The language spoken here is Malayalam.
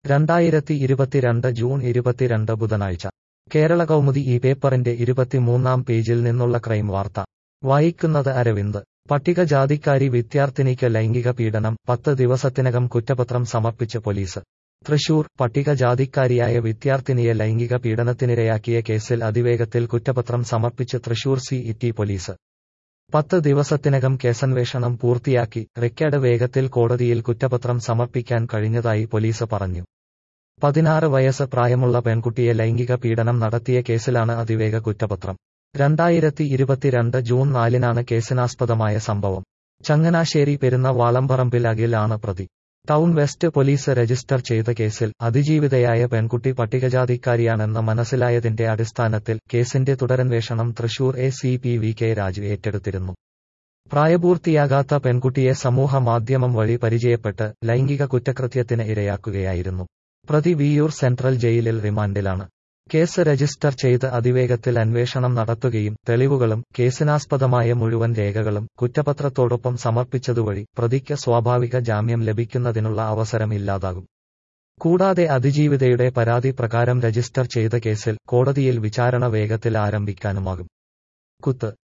2022 ജൂൺ 22 ബുധനാഴ്ച കേരള കൗമുദി ഈ പേപ്പറിന്റെ 23-ാം പേജിൽ നിന്നുള്ള ക്രൈം വാർത്ത വായിക്കുന്നത് അരവിന്ദ്. പട്ടികജാതിക്കാരി വിദ്യാർത്ഥിനിക്ക് ലൈംഗിക പീഡനം, 10 ദിവസത്തിനകം കുറ്റപത്രം സമർപ്പിച്ച് പോലീസ്. തൃശൂർ. പട്ടികജാതിക്കാരിയായ വിദ്യാർത്ഥിനിയെ ലൈംഗിക പീഡനത്തിനിരയാക്കിയ കേസിൽ അതിവേഗത്തിൽ കുറ്റപത്രം സമർപ്പിച്ച് തൃശൂർ സിഇടി പോലീസ്. 10 ദിവസത്തിനകം കേസന്വേഷണം പൂർത്തിയാക്കി റെക്കോർഡ് വേഗത്തിൽ കോടതിയിൽ കുറ്റപത്രം സമർപ്പിക്കാൻ കഴിഞ്ഞതായി പോലീസ് പറഞ്ഞു. 16 വയസ്സ് പ്രായമുള്ള പെൺകുട്ടിയെ ലൈംഗിക പീഡനം നടത്തിയ കേസിലാണ് അതിവേഗ കുറ്റപത്രം. 2022 ജൂൺ 4-നാണ് കേസിനാസ്പദമായ സംഭവം. ചങ്ങനാശ്ശേരി പെരുന്ന വാളംപറമ്പിൽ അഖിൽ ആണ് പ്രതി. ടൗൺ വെസ്റ്റ് പോലീസ് രജിസ്റ്റർ ചെയ്ത കേസിൽ അതിജീവിതയായ പെൺകുട്ടി പട്ടികജാതിക്കാരിയാണെന്ന് മനസ്സിലായതിന്റെ അടിസ്ഥാനത്തിൽ കേസിന്റെ തുടരന്വേഷണം Thrissur ACP. V. K. Raju ഏറ്റെടുത്തിരുന്നു. പ്രായപൂർത്തിയാകാത്ത പെൺകുട്ടിയെ സമൂഹ മാധ്യമം വഴി പരിചയപ്പെട്ട് ലൈംഗിക കുറ്റകൃത്യത്തിന് ഇരയാക്കുകയായിരുന്നു. പ്രതി വിയ്യൂർ സെൻട്രൽ ജയിലിൽ റിമാൻഡിലാണ്. കേസ് രജിസ്റ്റർ ചെയ്ത് അതിവേഗത്തിൽ അന്വേഷണം നടത്തുകയും തെളിവുകളും കേസിനാസ്പദമായ മുഴുവൻ രേഖകളും കുറ്റപത്രത്തോടൊപ്പം സമർപ്പിച്ചതുവഴി പ്രതിക്ക് സ്വാഭാവിക ജാമ്യം ലഭിക്കുന്നതിനുള്ള അവസരം ഇല്ലാതാകും. കൂടാതെ അതിജീവിതയുടെ പരാതി പ്രകാരം രജിസ്റ്റർ ചെയ്ത കേസിൽ കോടതിയിൽ വിചാരണ വേഗത്തിൽ ആരംഭിക്കാനുമാകും. കുത്ത്